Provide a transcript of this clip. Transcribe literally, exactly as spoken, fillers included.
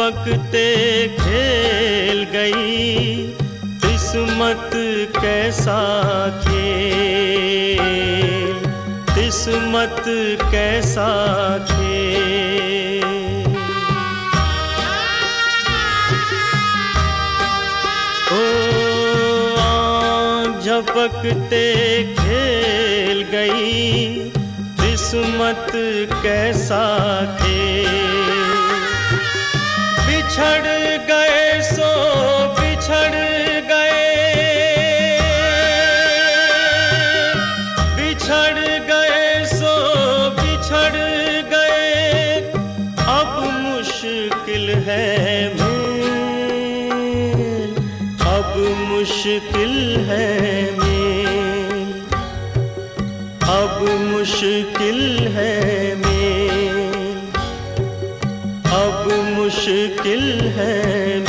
झपकते खेल गई किस्मत कैसा खेल, किस्मत कैसा खेल। ओ आँख झपकते खेल गई किस्मत कैसा खेल। बिछड़ गए सो बिछड़ गए, बिछड़ गए सो बिछड़ गए, अब मुश्किल है मेल, अब मुश्किल है मेल, अब मुश्किल है मेल, अब मुश्किल है।